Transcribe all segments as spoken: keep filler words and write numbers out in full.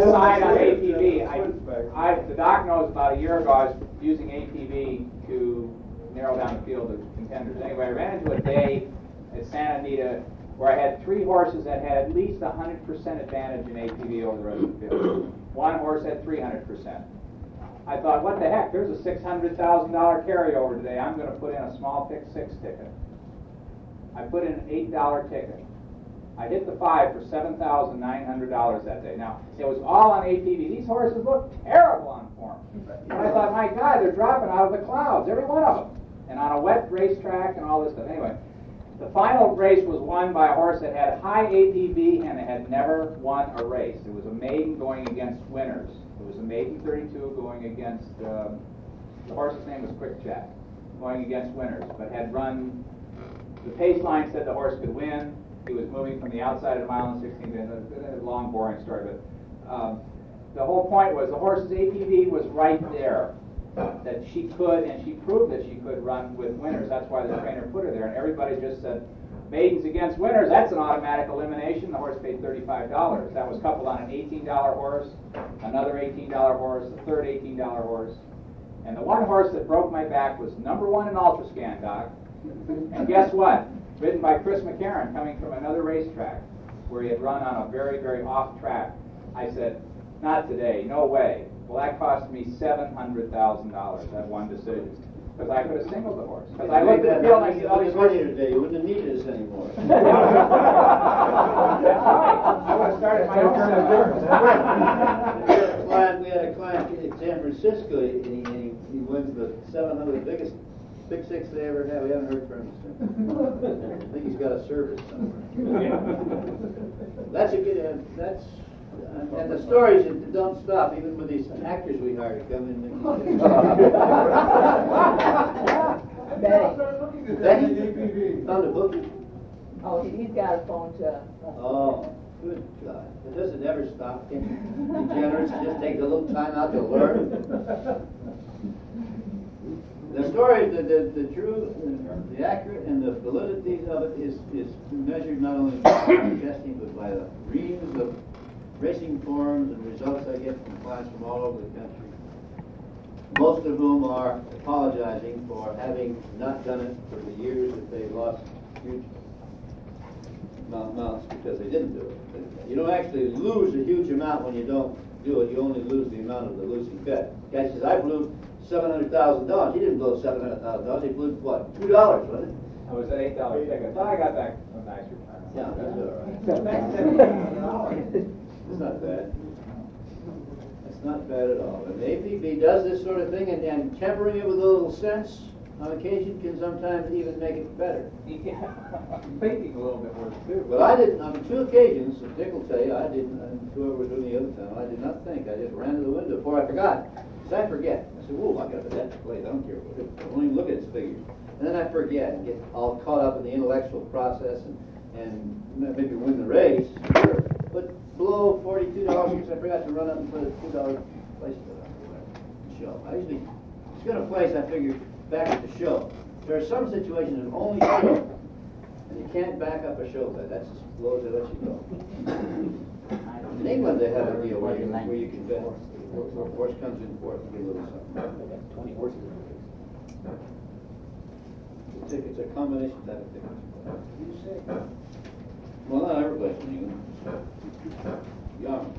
aside on A T V. I, I, the doc knows about a year ago I was using A T V to narrow down the field of contenders. Anyway, I ran into a day at Santa Anita where I had three horses that had at least one hundred percent advantage in A T V over the rest of the field. One horse had three hundred percent. I thought, what the heck, there's a six hundred thousand dollar carryover today. I'm going to put in a small pick six ticket. I put in an eight dollar ticket. I hit the five for seven thousand nine hundred dollars that day. Now, it was all on A T V. These horses looked terrible on form. And I thought, my God, they're dropping out of the clouds, every one of them. And on a wet racetrack and all this stuff. Anyway, the final race was won by a horse that had high A T V and it had never won a race. It was a maiden going against winners. It was a maiden thirty-two going against, um, the horse's name was Quick Jack, going against winners, but had run, the pace line said the horse could win. He was moving from the outside of the mile and sixteen minutes. A long, boring story, but um, the whole point was the horse's A T V was right there, that she could, and she proved that she could run with winners. That's why the trainer put her there, and everybody just said, maidens against winners, that's an automatic elimination. The horse paid thirty-five dollars. That was coupled on an eighteen dollar horse, another eighteen dollar horse, a third eighteen dollar horse. And the one horse that broke my back was number one in Ultrascan, Doc. And guess what? Ridden by Chris McCarron, coming from another racetrack where he had run on a very, very off track. I said, not today, no way. Well, that cost me seven hundred thousand dollars, that one decision. Because I could have singled the horse. Because I looked at the field and I said, oh, these horses today, you wouldn't have needed us anymore. That's right. I would have started my own client, we had a client in San Francisco, and he, and he, he wins the seven hundred biggest pick six they ever had. We haven't heard from him since. I think he's got a service somewhere. That's a good, uh, that's, uh, and the stories that don't stop, even with these actors we hire to come in. Betty. Betty? Found a bookie? Oh, he's got a phone too. Oh. Good God. It doesn't ever stop. Can you be generous and just take a little time out to learn? The story, the, the, the true, the accurate, and the validity of it is, is measured not only by testing, but by the reams of racing forums and results I get from clients from all over the country, most of whom are apologizing for having not done it for the years that they lost huge amounts because they didn't do it. You don't actually lose a huge amount when you don't do it. You only lose the amount of the losing bet. The guy says, I blew seven hundred thousand dollars. He didn't blow seven hundred thousand dollars. He blew, what, two dollars, wasn't it? It was an eight dollar ticket. So I got back a nice return. Yeah, that's all right. It's not bad. It's not bad at all. And the A P B does this sort of thing, and, and tempering it with a little sense on occasion can sometimes even make it better. Yeah, thinking a little bit worse too. But I didn't, on two occasions, and Dick will tell you, I didn't, and whoever was doing the other time, I did not think. I just ran to the window before I forgot. Because I forget. I said, whoa, I got the bet to play. I don't care what it is. I won't even look at its figures. And then I forget and get all caught up in the intellectual process and, and maybe win the race. Sure. But below forty-two dollars because I forgot to run up and put a two dollar place on the show. I usually, if it's going to place, I figure back at the show. There are some situations that only show, and you can't back up a show bet. That's as low as they let you go. In England, they have a deal where you, where you can bet. Horse comes in fourth and get a little something. twenty horses. It's a, it's a combination type of ticket. You say? Well, not every place in England. Young.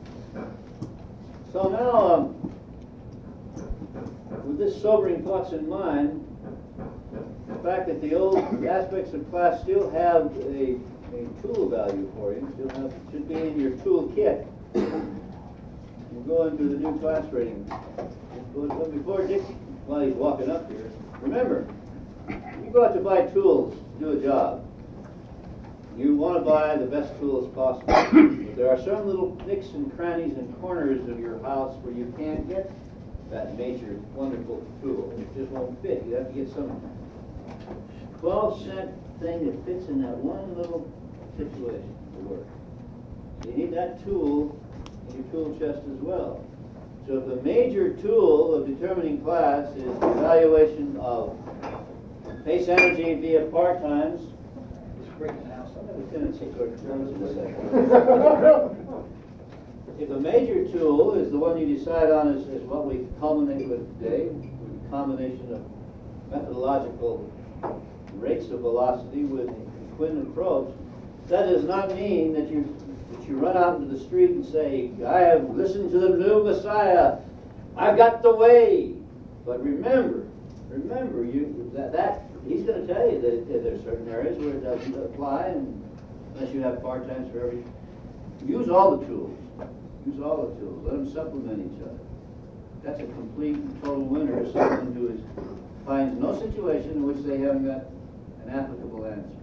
So now, um, with this sobering thoughts in mind, the fact that the old aspects of class still have a, a tool value for you, still have, should be in your tool kit. We'll go into the new class rating. But before Dick, while he's walking up here, remember, you go out to buy tools to do a job. You want to buy the best tools possible. But there are some little nooks and crannies and corners of your house where you can't get that major, wonderful tool. It just won't fit. You have to get some twelve cent thing that fits in that one little situation to work. You need that tool in your tool chest as well. So the major tool of determining class is the evaluation of pace energy via par times. It's breaking out. Some have a tendency toward terms in a second. if a major tool is the one you decide on is, is what we culminate with today, with a combination of methodological rates of velocity with equivalent probes, that does not mean that you that you run out into the street and say, I have listened to the new Messiah, I've got the way. But remember, remember, you that, that he's going to tell you that there are certain areas where it doesn't apply, and unless you have part-times for every. Use all the tools. Use all the tools. Let them supplement each other. That's a complete and total winner is someone who is, finds no situation in which they haven't got an applicable answer.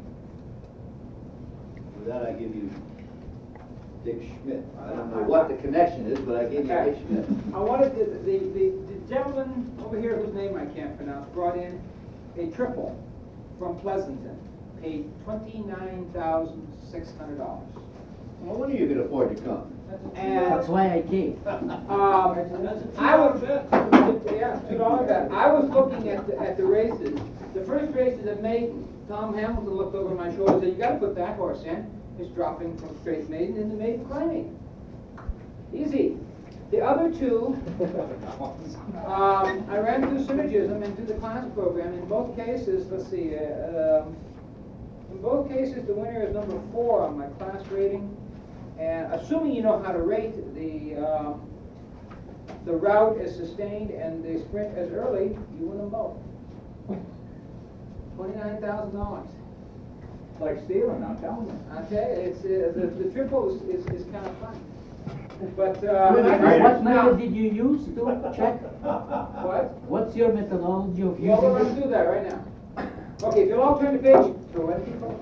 With that, I give you Dick Schmidt. I don't know what the connection is, but I gave you Dick Schmidt. I wanted to, the, the, the gentleman over here whose name I can't pronounce brought in a triple from Pleasanton, paid twenty-nine thousand six hundred dollars. Well, when are you going to afford to come? And That's why I came. um, I was, yeah, two dollar bet. I was looking at the, at the races. The first race is at Maiden. Tom Hamilton looked over my shoulder and said, "You got to put that horse in. It's dropping from straight Maiden into Maiden Claiming. Easy." The other two, um, I ran through Synergism and through the class program. In both cases, let's see, uh, um, in both cases, the winner is number four on my class rating. And assuming you know how to rate the um, the route as sustained and the sprint as early, you win them both. Twenty-nine thousand dollars. It's like stealing, I'm telling you. I tell you, it's uh, the the triple is, is, is kind of fun. But uh, What now, method did you use to check? what? What's your methodology of Well, we're using going it? to do that right now. Okay, if you'll all turn the page. So ready, people?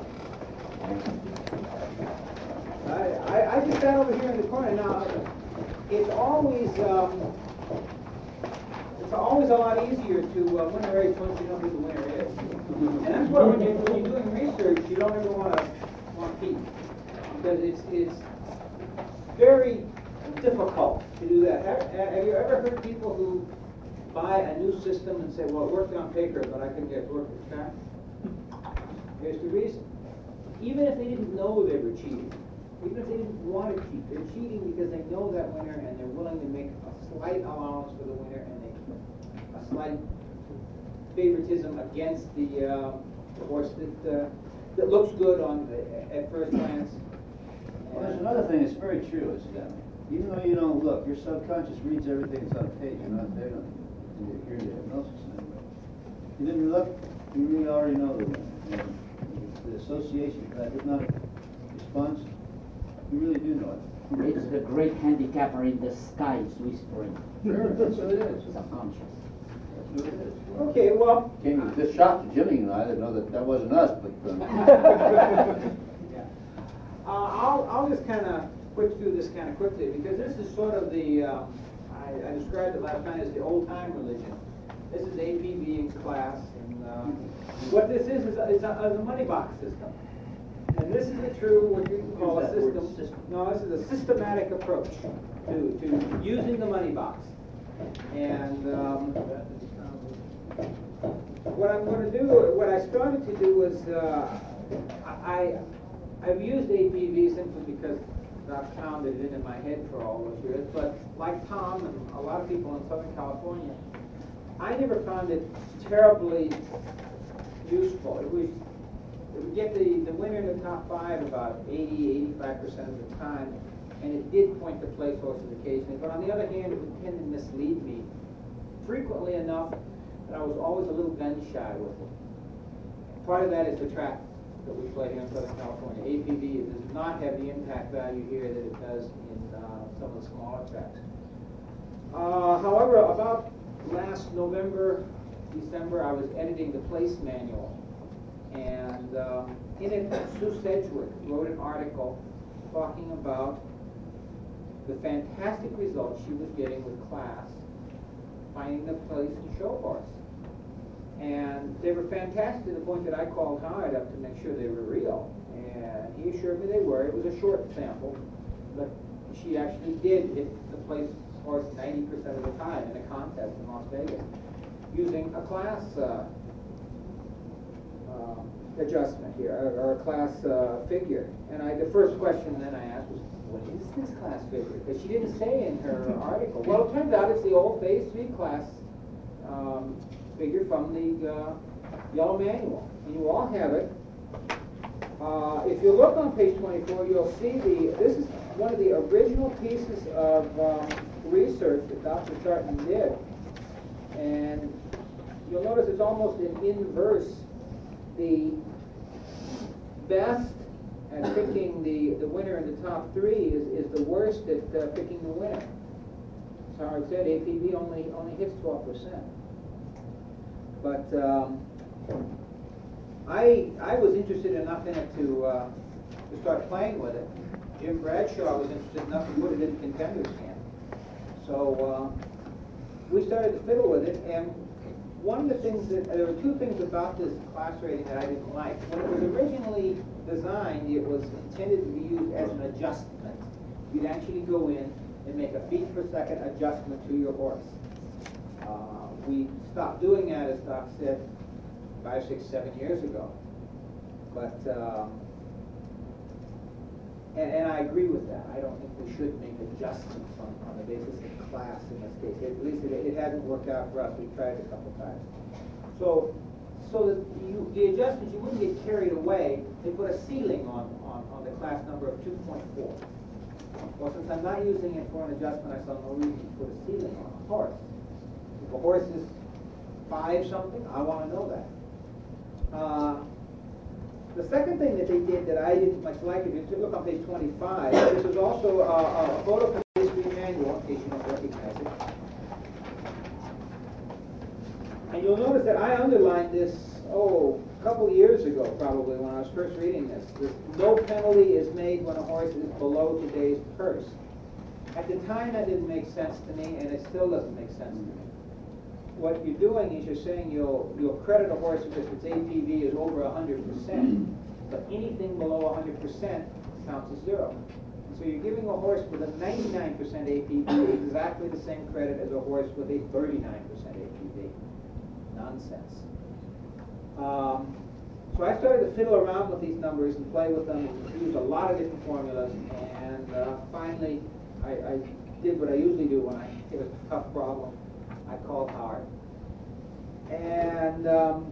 I, I, I just sat over here in the corner. Now, it's always um, it's always a lot easier to uh, win a race once you know who the winner is. And that's what when, you, when you're doing research, you don't ever want to want to peek, because it's it's very difficult to do that. Have, have you ever heard people who buy a new system and say, "Well, it worked on paper, but I couldn't get it to work with track"? Here's the reason. Even if they didn't know they were cheating, even if they didn't want to cheat, they're cheating because they know that winner and they're willing to make a slight allowance for the winner and they, a slight favoritism against the, uh, the horse that uh, that looks good on the, at first glance. Well, there's another thing that's very true, incidentally. Even though you don't look, your subconscious reads everything that's on a page. You're not there to hear the hypnosis anyway. You didn't look, you really already know the winner. You know, the association, that hypnotic response, you really do know it. It's the great handicapper in disguise whispering. Sure, that's what it is. Subconscious. That's what it is. Okay, well, Came as this shock to Jimmy and I to know that that wasn't us, but. Um, yeah. uh, I'll I'll just kind of quick through this kind of quickly because this is sort of the um, I, I described it last night as the old time religion. This is A P V in class, and uh, what this is is a, is, a, is a money box system. And this is a true, what you can call a system. No, this is a systematic approach to, to using the money box. And um, what I'm going to do, what I started to do was, uh, I, I've used A P V simply because I've pounded it in my head for all those years. But like Tom and a lot of people in Southern California, I never found it terribly useful. It was It would get the, the winner in the top five about eighty, eighty-five percent of the time, and it did point to place horses occasionally. But on the other hand, it would tend to mislead me frequently enough that I was always a little gun shy with it. Part of that is the track that we play here in Southern California. A P V does not have the impact value here that it does in uh, some of the smaller tracks. Uh, however, about last November, December, I was editing the place manual. And um, in it, Sue Sedgwick wrote an article talking about the fantastic results she was getting with class, finding the place in show horse. And they were fantastic to the point that I called Howard up to make sure they were real. And he assured me they were. It was a short sample, but she actually did hit the place horse ninety percent of the time in a contest in Las Vegas using a class uh, Uh, adjustment here, or, or a class uh, figure. And I, the first question then I asked was, what is this class figure? Because she didn't say in her article. Well, it turns out it's the old phase three class um, figure from the uh, yellow manual. And you all have it. Uh, if you look on page twenty-four, you'll see the, this is one of the original pieces of um, research that Doctor Sarton did. And you'll notice it's almost in inverse. The best at picking the, the winner in the top three is, is the worst at uh, picking the winner. As Howard said, A P B only, only hits twelve percent. But um, I, I was interested enough in it to, uh, to start playing with it. Jim Bradshaw was interested enough to put it in Contenders Camp. So uh, we started to fiddle with it, and one of the things that, there were two things about this class rating that I didn't like. When it was originally designed, it was intended to be used as an adjustment. You'd actually go in and make a feet per second adjustment to your horse. Uh, we stopped doing that, as Doc said, five, six, seven years ago. But, um, and, and I agree with that. I don't think we should make adjustments on, on the basis of class in this case. At least it, it hasn't worked out for us. We've tried it a couple times. So, so that you, the adjustments, you wouldn't get carried away. They put a ceiling on, on, on the class number of two point four. Well, since I'm not using it for an adjustment, I saw no reason to put a ceiling on a horse. If a horse is five something, I want to know that. Uh, the second thing that they did that I didn't much like, if you look on page twenty-five, this is also a, a photo history manual, in case you don't recognize it. And you'll notice that I underlined this, oh, a couple years ago probably when I was first reading this. This no penalty is made when a horse is below today's purse. At the time that didn't make sense to me, and it still doesn't make sense to me. What you're doing is you're saying you'll you'll credit a horse if its A P V is over one hundred percent, but anything below one hundred percent counts as zero. So you're giving a horse with a ninety-nine percent A P V exactly the same credit as a horse with a thirty-nine percent A P V. Nonsense. Um, so I started to fiddle around with these numbers and play with them and use a lot of different formulas, and uh, finally I, I did what I usually do when I get a tough problem. I called Howard and um,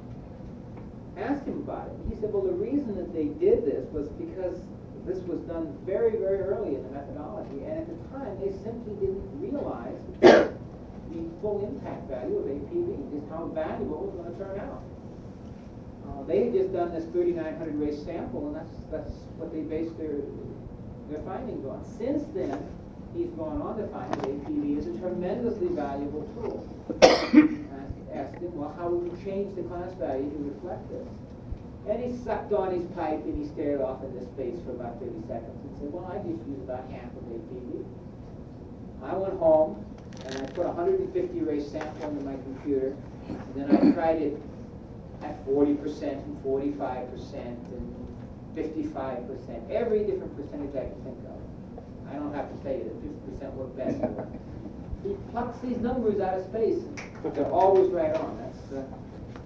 asked him about it. He said, well, the reason that they did this was because this was done very, very early in the methodology, and at the time they simply didn't realize the full impact value of A P V, just how valuable it was going to turn out. Uh, they had just done this thirty-nine hundred race sample, and that's that's what they based their their findings on. Since then, he's gone on to find that A P V is a tremendously valuable tool. I asked him, well, how would you change the class value to reflect this? And he sucked on his pipe and he stared off into space for about thirty seconds and said, well, I just use about half of A P V. I went home and I put a one hundred fifty race sample into my computer, and then I tried it at forty percent and forty-five percent and fifty-five percent, every different percentage I can think of. I don't have to tell you that fifty percent work best. He plucks these numbers out of space, and they're always right on. That's uh,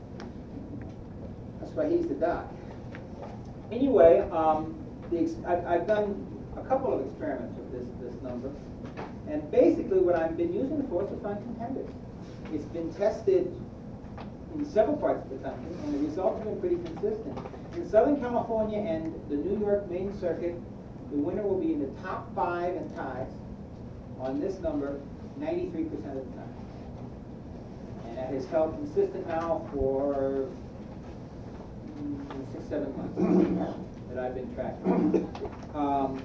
that's why he's the doc. Anyway, um, the ex I've, I've done a couple of experiments with this this number, and basically what I've been using it for is to find contenders. It's been tested in several parts of the country, and the results have been pretty consistent. In Southern California and the New York main circuit, the winner will be in the top five in ties on this number ninety-three percent of the time. And that has held consistent now for mm, six, seven months that I've been tracking. Um,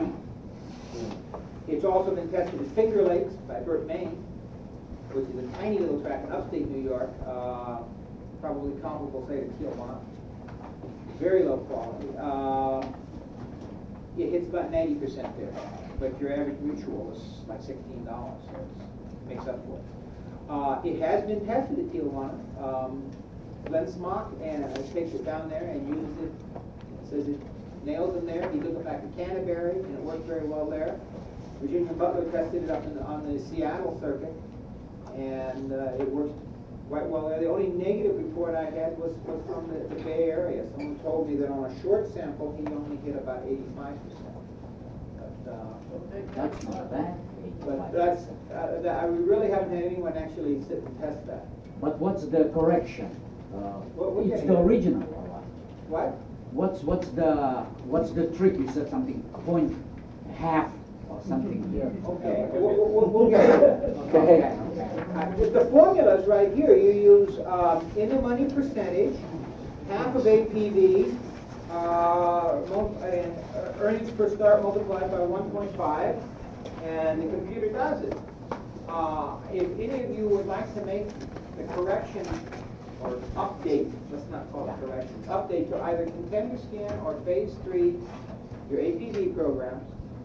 it's also been tested at Finger Lakes by Burt Maine, which is a tiny little track in upstate New York, uh, probably comparable, say, to Tijuana. Very low quality. Uh, it hits about ninety percent there, but your average mutual is like sixteen dollars, so it makes up for it. Uh, it has been tested at Tijuana. Um, Glenn Smock and uh, takes it down there and uses it, says it nails them there. He took it back to Canterbury, and it worked very well there. Virginia Butler tested it up in the, on the Seattle circuit, and uh, it works quite well there. The only negative report I had was, was from the, the Bay Area. Someone told me that on a short sample, he only hit about eighty-five percent. But uh, That's not bad. but that's, uh, that, I- we really haven't had anyone actually sit and test that. But what's the correction? Uh, What- what It's can the you- original or what? What? What's, what's the, what's the trick? You said something, point half or something here. Okay, we'll, we'll, we'll get to that. Okay. Uh, The formula's right here. You use um, in the money percentage, half of A P V, uh, mul- and uh, earnings per start multiplied by one point five, and the computer does it. Uh, if any of you would like to make the correction or update, let's not call it correction, update to either Contender Scan or Phase three, your A P V programs,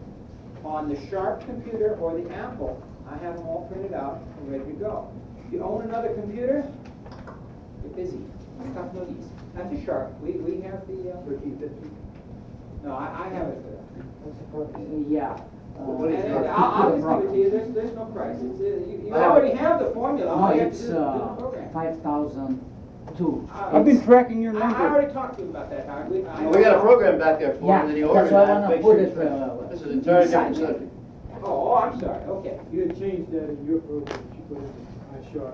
on the Sharp computer or the Apple, I have them all printed out and ready to go. If you own another computer, you're busy. Stop no use. That's a Sharp. We, we have the uh, thirteen fifty. No, I, I have it for that. Yeah. What is And Sharp? I'll, I'll just give it to you. There's, there's no price. It's, uh, you, you I have already it. have the formula. All No, you have to it's do is do the uh, program. five thousand two. Uh, I've been tracking your I, I number. already talked to you about that, Howard. We, I We got a program back there for Yeah, him that he that's ordered. why I and wanna make put sure it, it's right. uh, This is an entirely different inside. subject. Oh, oh, I'm sorry. Okay. You had changed that in your program that you put in iSharp.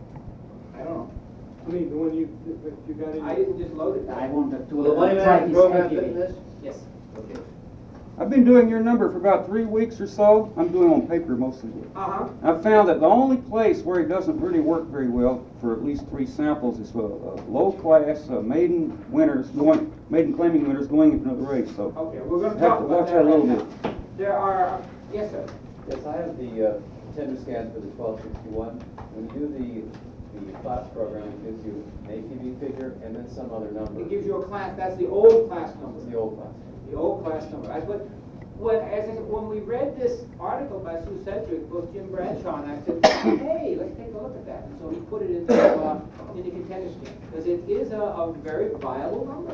I don't know. I mean, the one you, that you got in. I didn't just load it. I wanted to Will the money uh, try management this program A P fit in V. this? Yes. Okay. I've been doing your number for about three weeks or so. I'm doing on paper mostly. Uh-huh. I've found that the only place where it doesn't really work very well for at least three samples is a, a low class uh, maiden winners going, maiden claiming winners going into another race. So Okay, we're going to have talk to about watch that that a little right bit. now. There are, yes, sir. Yes, I have the uh, tender scan for the twelve sixty-one. When you do the, the class program, it gives you an A P V figure and then some other number. It gives you a class, that's the old class number. It's the old class. The old class number. I put, when, as I, when we read this article by Sue Sedgwick, both Jim Bradshaw and I said, hey, let's take a look at that. And so he put it into, uh, into Contender Scan, because it is a, a very viable number.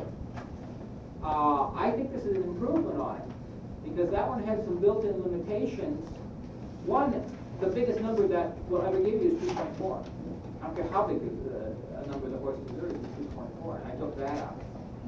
Uh, I think this is an improvement on it, because that one had some built-in limitations. One, the biggest number that we'll ever give you is two point four. I don't care how big the, a number the horse deserves is two point four, and I took that out.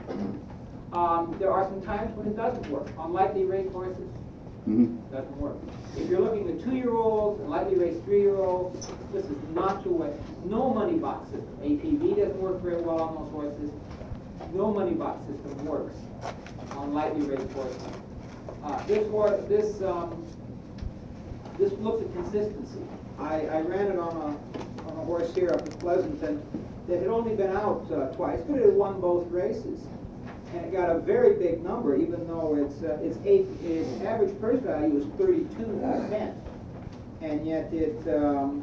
Um, there are some times when it doesn't work. On lightly raced horses, Mhm. it doesn't work. If you're looking at two-year-olds and lightly raced three-year-olds, this is not the way. No money box system. A P V doesn't work very well on those horses. No money box system works on lightly raced horses. Uh, this horse, this um, this looks at consistency. I, I ran it on a on a horse here up in Pleasanton that had only been out uh, twice, but it had won both races, and it got a very big number, even though its uh, its eight its average purse value was thirty-two cents, and yet it um,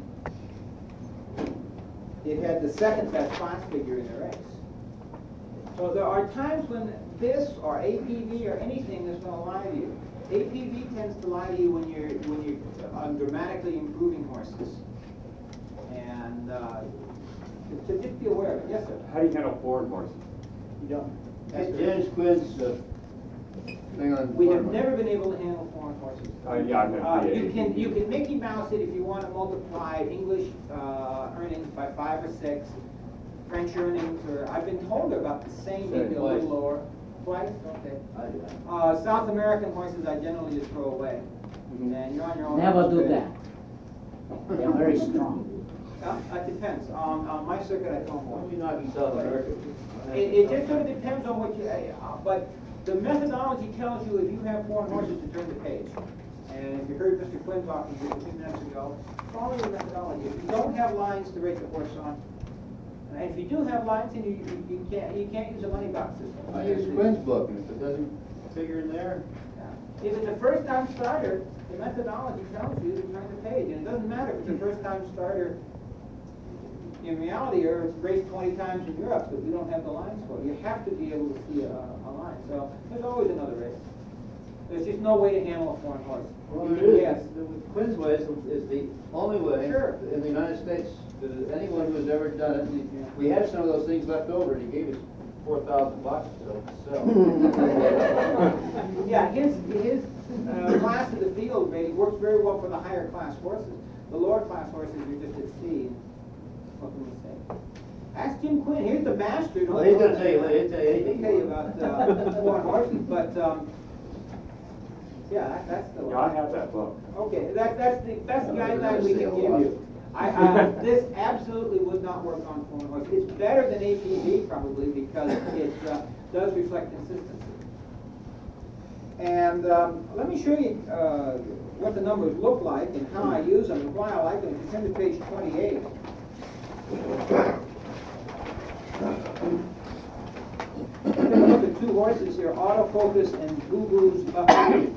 it had the second best class figure in the race. So there are times when this or A P V or anything is going to lie to you. A P V tends to lie to you when you're when you're on dramatically improving horses, and uh, to just be aware of it. Yes, sir. How do you handle foreign horses? You don't. That's James Quinn's uh, thing on. We have never been able to handle foreign horses. Uh, yeah, I meant Uh, the you A P can V. you can Mickey Mouse it if you want to multiply English uh, earnings by five or six, French earnings, or I've been told they're about the same, maybe a little Twice. lower. Twice, okay. I do. Uh, South American horses I generally just throw away, and you're on your own. Never do Okay. that. They're very strong. Uh, It depends. On, on my circuit, I throw them Why away. don't we knock in South America? It, it just sort of depends on what you, uh, but the methodology tells you if you have foreign horses to turn the page. And if you heard Mister Quinn talking just a few minutes ago, follow the methodology. If you don't have lines to rate the horse on, and if you do have lines, then you, you, you can't you can't use a money box system. I use Quinn's book, and if it doesn't figure in there, If it's a first-time starter, the methodology tells you to turn the page, and it doesn't matter if it's a first-time starter. In reality, or it's raced twenty times in Europe, but we don't have the lines for it. You have to be able to see a, a line. So there's always another race. There's just no way to handle a foreign horse. well, You it can is. guess. The Quinn's way is, is the only way Sure. in the United States that anyone who's ever done it. We have some of those things left over, and he gave us four thousand bucks to sell. Yeah, his his uh, class of the field rating works very well for the higher class horses. The lower class horses are just at sea. What can we say? Ask Jim Quinn. Here's the master. Don't Well, he's go gonna tell you, there. he'll tell you He'll anything. tell you about uh, foreign horses, but um, Yeah, that- that's the one. Yeah, I have that book. Okay, that, that's the, that's the guideline we can give you. I, I, this absolutely would not work on phone horse. It's better than A P V probably because it uh, does reflect consistency. And um, let me show you uh, what the numbers look like and how I use them and why I like them. If you turn to page twenty-eight. Take a look at two horses here, Autofocus and Boo Boo's Buffalo.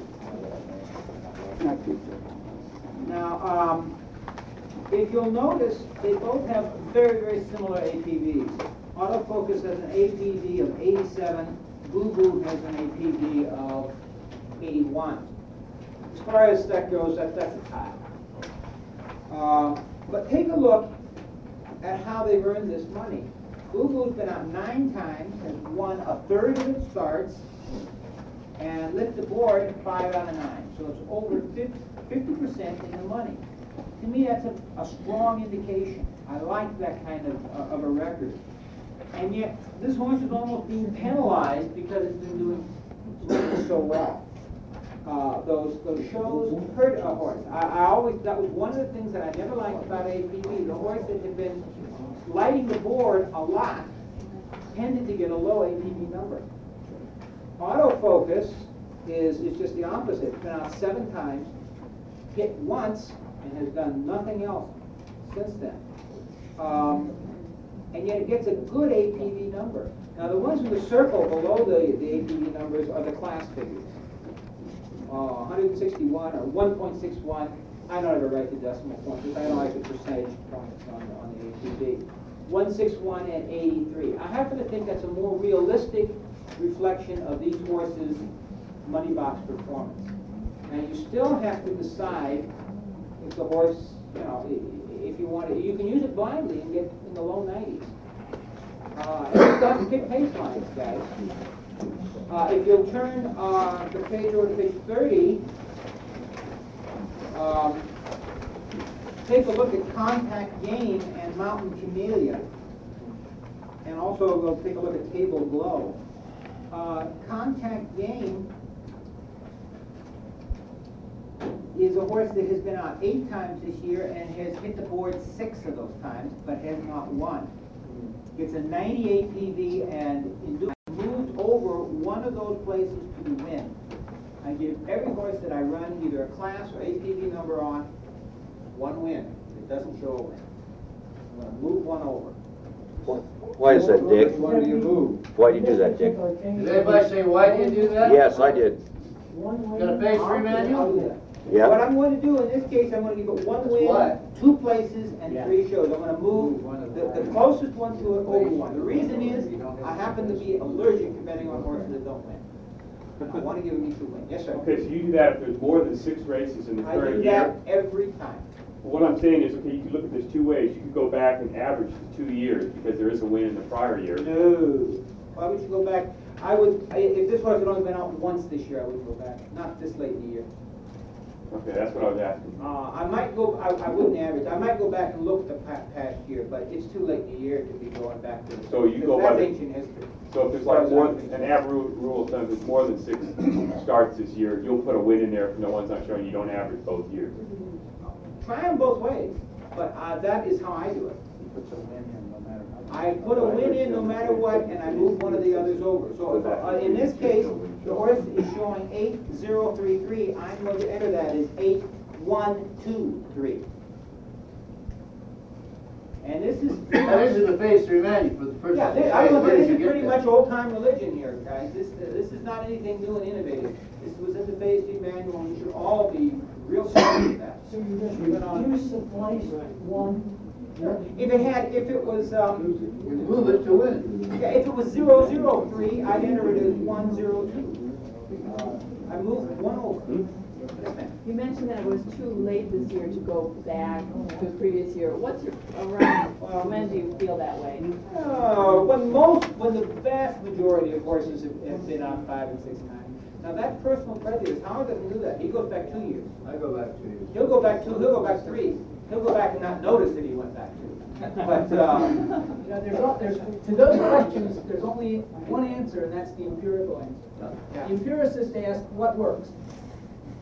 Now, um, if you'll notice, they both have very, very similar A P Vs. Autofocus has an A P V of eighty-seven, Boo Boo has an A P V of eighty-one. As far as that goes, that, that's a tie. Uh, but take a look at how they've earned this money. Boo Boo's been out nine times, has won a third of its starts, and lift the board five out of nine. So it's over fifty percent in the money. To me, that's a, a strong indication. I like that kind of, uh, of a record. And yet, this horse is almost being penalized because it's been doing so well. Uh, those those shows hurt a horse. I, I always, that was one of the things that I never liked about A P V. The horse that had been lighting the board a lot tended to get a low A P V number. Autofocus is, is just the opposite. It's been out seven times, hit once, and has done nothing else since then. Um, and yet it gets a good A P V number. Now the ones in the circle below the, the A P V numbers are the class figures. Uh, one hundred sixty-one or one point six one. I don't ever write the decimal points because I don't like the percentage points on, on the A P V. one sixty-one and eighty-tee. I happen to think that's a more realistic reflection of these horses' money box performance. Now you still have to decide if the horse, you know, if you want to, you can use it blindly and get in the low nineties. Uh, and it's got to pick pace lines, guys. Uh, if you'll turn uh, the page over to page thirty, um, take a look at Contact Game and Mountain Camellia. And also we'll take a look at Table Glow. Uh, Contact Game is a horse that has been out eight times this year and has hit the board six of those times, but has not won. It's a ninety-eight P V and in moved over one of those places to the win. I give every horse that I run either a class or A P V number on one win. It doesn't show a win. I'm going to move one over. Why is that, Dick? Why do you move? Why do you do that, Dick? Did anybody say, why do you do that? Yes, I did. Got a phase three manual? I'll do that. Yeah. What I'm going to do in this case, I'm going to give it one win, what? two places, and Yeah. three shows. I'm going to move the, the closest one to it over one. The reason is I happen to be allergic to betting on horses that don't win. I want to give them each a win. Yes, sir. Okay, so you do that if there's more than six races in the I do current that year? every time. Well, what I'm saying is, okay, you can look at this two ways. You can go back and average the two years because there is a win in the prior year. No. Why would you go back? I would, I, if this horse had only been out once this year, I would go back. Not this late in the year. Okay, that's what I was asking. Uh, I might go, I, I wouldn't average, I might go back and look at the pa past year, but it's too late in the year to be going back to the. So you go by That's the- ancient history. So if there's like more, an average rule of thumb, if there's more than six starts this year, you'll put a win in there if no one's not showing you don't average both years. Try them both ways, but uh, that is how I do it. I put a win in no matter what, and I move one of the others over. So if, uh, in this case, the horse is showing eight zero three three, I'm going to enter that as eight one two three. And this is. Now, this is the phase three manual for the first. Yeah, this, I don't, this is pretty much old-time religion here, guys. This, uh, this is not anything new and innovative. This was in the phase three manual, and you should all be real serious with that. So you're just reduce the place one. If it had, if it was, um, You move it to win. yeah, if it was zero zero three, I'd enter it as one zero two. Uh, I moved one over. Yes, ma'am. You mentioned that it was too late this year to go back to the previous year. What's your, around, when do you feel that way? Uh, when most, when the vast majority of horses have, have been on five and six times. Now that personal prejudice, Howard doesn't do that. He goes back two years. I go back two years. He'll go back two, he'll go back three. He'll go back and not notice that he went back two. But, um, You know, there's, al- there's, to those questions, there's only one answer, and that's the empirical answer. Yeah. The empiricist asks, what works?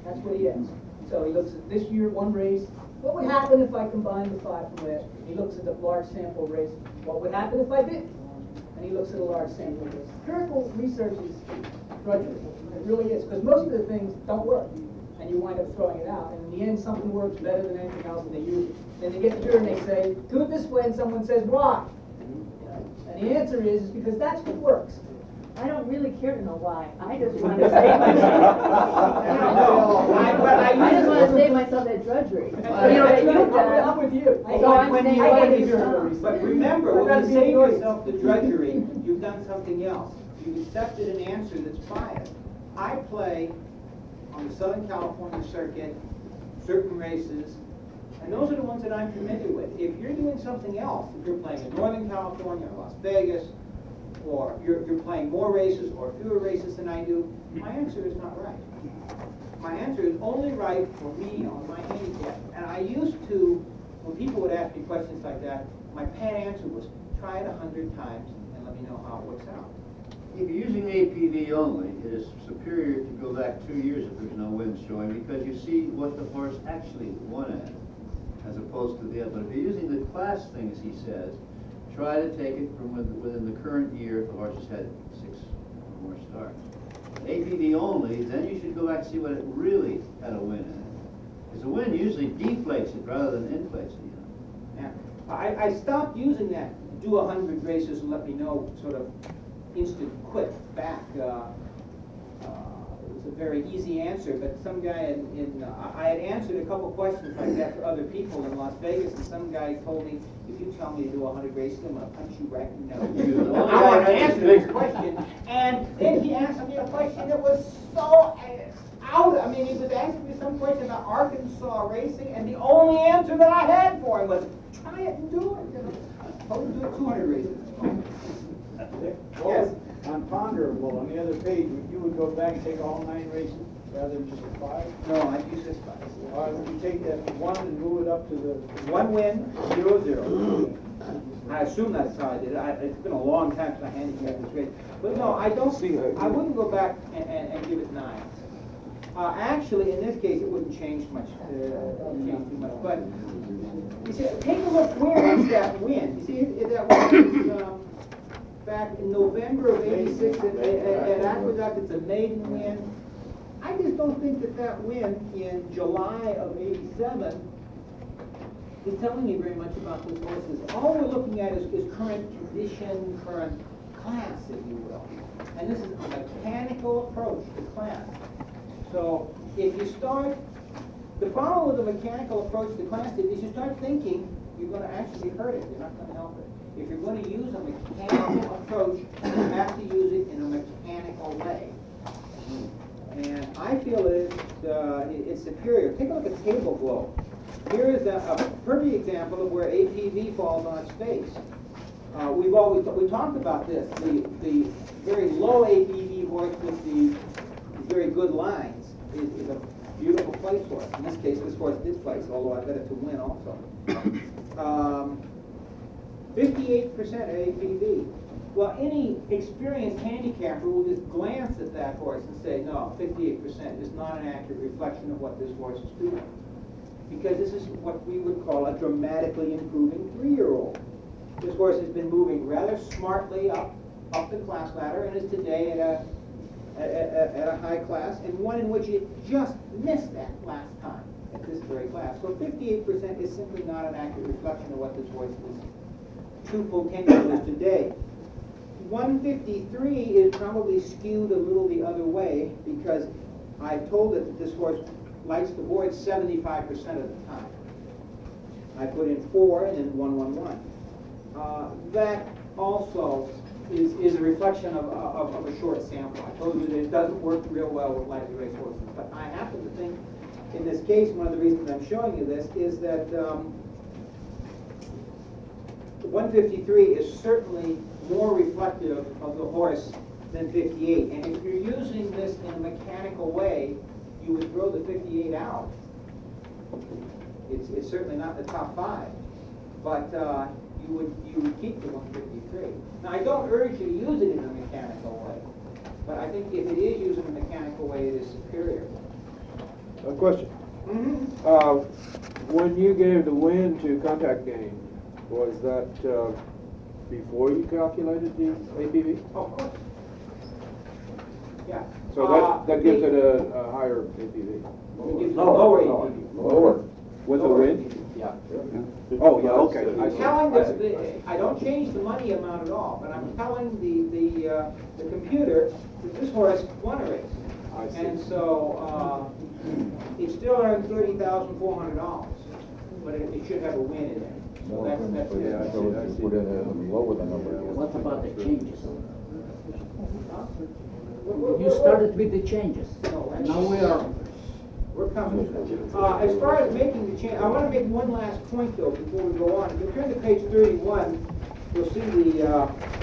That's what he asks. So he looks at this year, one race, what would happen if I combined the five from last year? He looks at the large sample race, what would happen if I didn't? And he looks at a large sample race. Empirical research is drudgery. It really is, because most of the things don't work. And you wind up throwing it out. And in the end, something works better than anything else, and they use it. Then they get through and they say, do it this way, and someone says, why? And the answer is, is because that's what works. I don't really care to know why. I just want to save myself. No, I- but I I just use- want to save myself that drudgery. You know, That you've I'm, done. I'm with you. So I'm When saying you- I when get you- it done. But remember, I'd when rather you be save ignored. yourself the drudgery, you've done something else. You've accepted an answer that's biased. I play on the Southern California circuit, certain races, and those are the ones that I'm familiar with. If you're doing something else, if you're playing in Northern California or Las Vegas, or you're, you're playing more races or fewer races than I do, my answer is not right. My answer is only right for me on my handicap. And I used to, when people would ask me questions like that, my pat answer was, try it a hundred times and let me know how it works out. If you're using A P V only, it is superior to go back two years if there's no wind showing, because you see what the horse actually won at, as opposed to the other. But if you're using the class thing, as he says, try to take it from within within the current year if the horse has had six or more starts. A P V only, then you should go back and see what it really had a win in. Because the win usually deflates it rather than inflates it. You know? Yeah. I, I stopped using that, do a hundred races and let me know, sort of instant quick back. Uh, uh, it was a very easy answer, but some guy in, in uh, I had answered a couple questions like that for other people in Las Vegas, and some guy told me, if you tell me to do a hundred races, I'm going to punch you right in the nose. I want to answer this question, and then he asked me a question that was so out. I mean, he was asking me some question about Arkansas racing, and the only answer that I had for him was, try it and do it. You know, I would do it two hundred races. Yes. On Ponderable, on the other page, you would go back and take all nine races rather than just the five? No, I'd use this five. Or would you take that one and move it up to the? One win, zero zero. I assume that's how I did it. I, it's been a long time since I handicapped this race. But no, I don't, I wouldn't go back and, and, and give it nine. Uh, actually, in this case, it wouldn't change much, uh, change too much. But, you see, take a look, where is that win? You see, it, that win is, um, back in November of eighty-six at, at, at Aqueduct. It's a maiden win. I just don't think that that win in July of eighty-seven is telling me very much about those horses. All we're looking at is, is current condition, current class, if you will. And this is a mechanical approach to class. So if you start, the problem with a mechanical approach to class is you start thinking you're going to actually hurt it. You're not going to help it. If you're going to use a mechanical approach, you have to use it in a mechanical way. And I feel it is, uh, it's superior. Take a look at table globe. Here is a, a perfect example of where A P V falls on its face. Uh, we've always we talked about this. The the very low A P V horse with the very good lines is, is a beautiful place horse. In this case, this horse did place, although I bet it to win also. Um, fifty-eight percent A P V. Well, any experienced handicapper will just glance at that horse and say, no, fifty-eight percent is not an accurate reflection of what this horse is doing. Because this is what we would call a dramatically improving three-year-old. This horse has been moving rather smartly up, up the class ladder and is today at a, at, at, at a high class, and one in which it just missed that last time at this very class. So fifty-eight percent is simply not an accurate reflection of what this horse is true potential is today. one fifty-three is probably skewed a little the other way because I've told it that this horse likes the board seventy-five percent of the time. I put in four and then one one one. Uh, that also is, is a reflection of, of, of a short sample. I told you that it doesn't work real well with lightly raced horses, but I happen to think in this case, one of the reasons I'm showing you this is that um, one fifty-three is certainly more reflective of the horse than fifty-eight. And if you're using this in a mechanical way, you would throw the fifty-eight out. It's, it's certainly not the top five, but uh, you would you would keep the one fifty-three. Now, I don't urge you to use it in a mechanical way, but I think if it is used in a mechanical way, it is superior. So A question. Mhm. Uh, when you gave the win to contact gain, was that, uh, before you calculated the A P V? Oh, of course. Yeah. So Uh, that, that gives it- it a, a higher A P V? It gives a lower A P V. Lower. With the Lower win? A P V. Yeah. Oh, yeah, okay. I I'm see. telling I this, see. the- I don't change the money amount at all, but I'm telling the, the, uh, the computer that this horse won a race. I see. And so, uh, it still earned thirty thousand four hundred dollars, but it, it should have a win in there. So that's, that's. Yeah, I see, I see. Put in a lower than number. What about the changes? We're- You we're- started with the changes, No, and now we are, We're coming. Uh, as far as making the change, I want to make one last point though before we go on. If you turn to page thirty-one, you'll see the, uh,